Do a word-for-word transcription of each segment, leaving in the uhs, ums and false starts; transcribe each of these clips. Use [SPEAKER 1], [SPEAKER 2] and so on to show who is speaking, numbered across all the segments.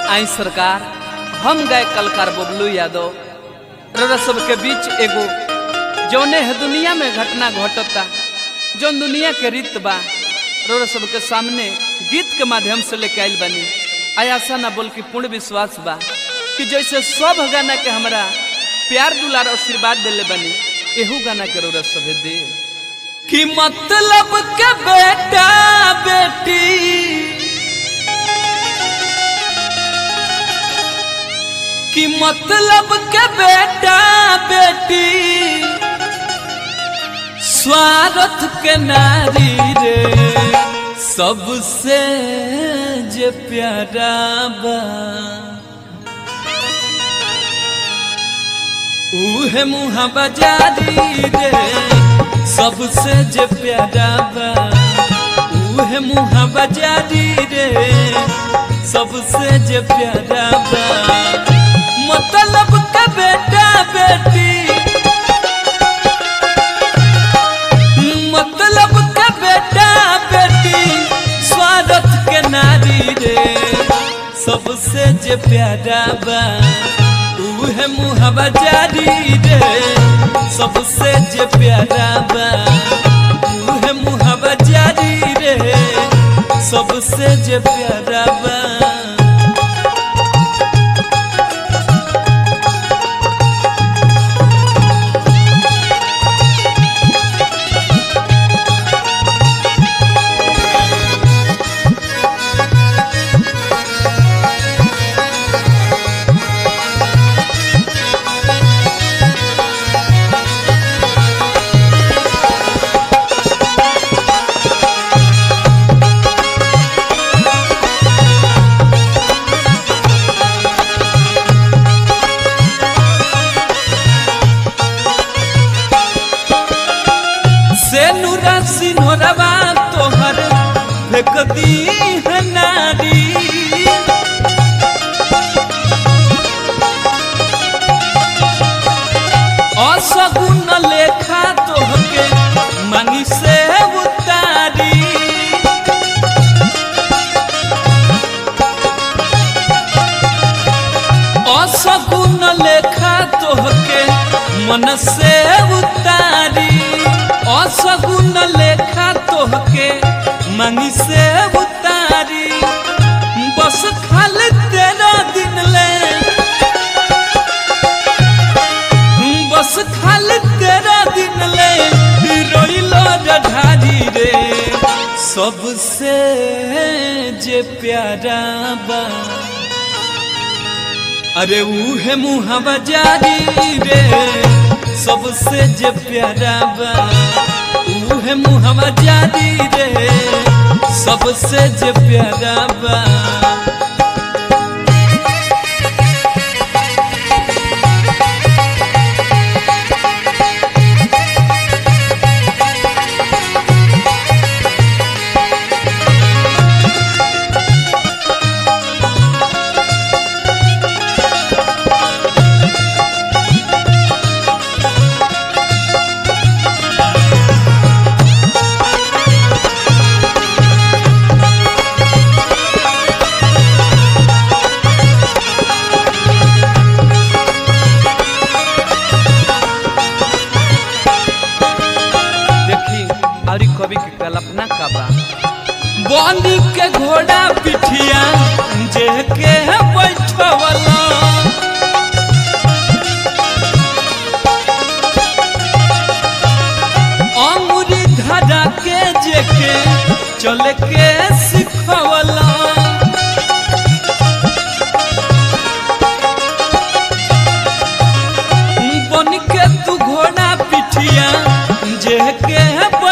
[SPEAKER 1] आई सरकार हम गए कलकार बबलू यादव रौरा सबके बीच एगो जौने है दुनिया में घटना घटता जौन दुनिया के रीत बा रौरा सबके सामने गीत के माध्यम से लेके आइल बनी। आयासा ना बोल की पूर्ण विश्वास बा कि जैसे सब गाना के हमरा प्यार दुलार आशीर्वाद दिले बनी एहू गाना के रौरा सभे दे कि मतलब के बेटा बेटी कि मतलब के बेटा बेटी स्वार्थ के नारी रे सबसे जे प्यारा बा उहे मुहा बाजारी रे सबसे जे प्यारा बा उहे मुहा बाजारी रे सबसे जे प्यारा बा मतलब का बेटा बेटी मतलब का बेटा बेटी स्वार्थ के नारी रे सबसे जे प्यारा बा उहे मुहा बाजारी रे सबसे जे प्यारा बा उहे मुहा बाजारी रे सबसे जे प्यारा बा। सिन्होरवा तोहर फेंक दी है नारी असगुन लेखा तोहके मांगी से उतारी असगुन लेखा तोहके मन से उतारी असगुन लेखा तोहके मांगी से उतारी बस खाली तेरा दिन ले बस खाली तेरा दिन ले रोइलो ढारी रे सबसे जे प्यारा बा अरे उहे मुहा बाजारी रे सबसे जे प्यारा बा उहे मुहा बाजारी रे सबसे जे प्यारा बा। कवि के कल्पना का बा बनी के घोड़ा पिठिया जे के बैठवला अंगुरी धरा के जे के चल के सिखवला बन के तू घोड़ा पिठिया जे के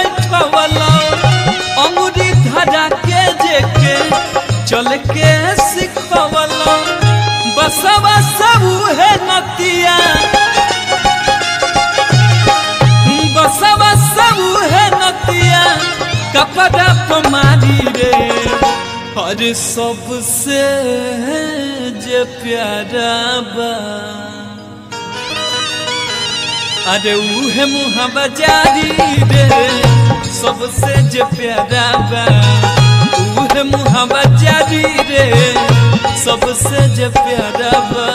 [SPEAKER 1] अंगुरी धरा के जे के चल के सिखवला बसवा सब है नतिया बसवा सब है नतिया कपड़ा पमारी रे हर सबसे जे प्यारा बा अरे उहे मुहा बाजारी रे सबसे जे प्यारा बा उहे मुहा बाजारी रे सबसे जे प्यारा बा।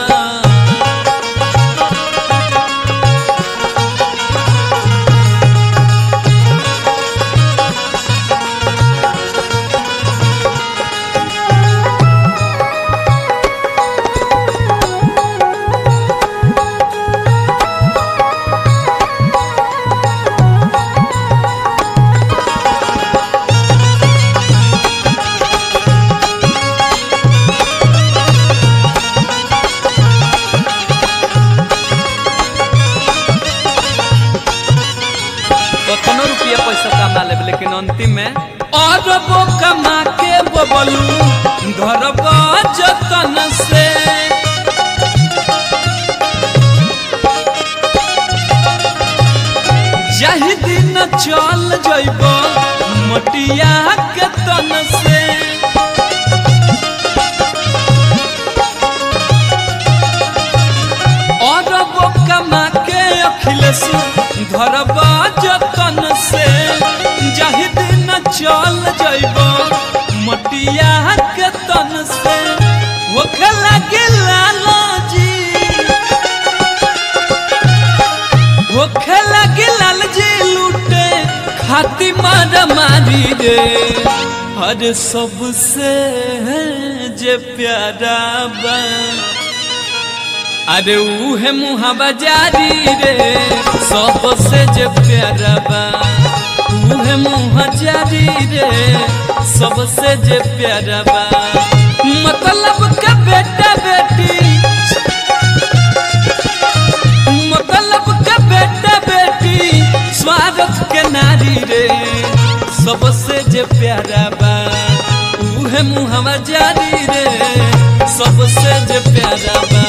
[SPEAKER 1] कतनो रुपया पैसा कमा लेब लेकिन अंतिम में अरबो कमा के बबलू घर जतन से। जाहि दिन चल जइब मटिया के तन से। अरबो कमा के अखिलेश घर जतन से। जाहि दिन चल जइब मटिया के तन से। होखे लगे लालजी होखे लगे लालजी लूटे खाती मार मारी रे। हर सबसे जे प्यारा बा अरे उहे मुहावा जारी रे। सबसे जे प्यारा बा उहे मुहा जारी रे। सबसे जे प्यारा बा मतलब का बेटा बेटी मतलब का बेटा बेटी स्वागत के नारी रे। सबसे जे प्यारा बा उहे मुहावा जारी रे। सबसे जे प्यारा बा।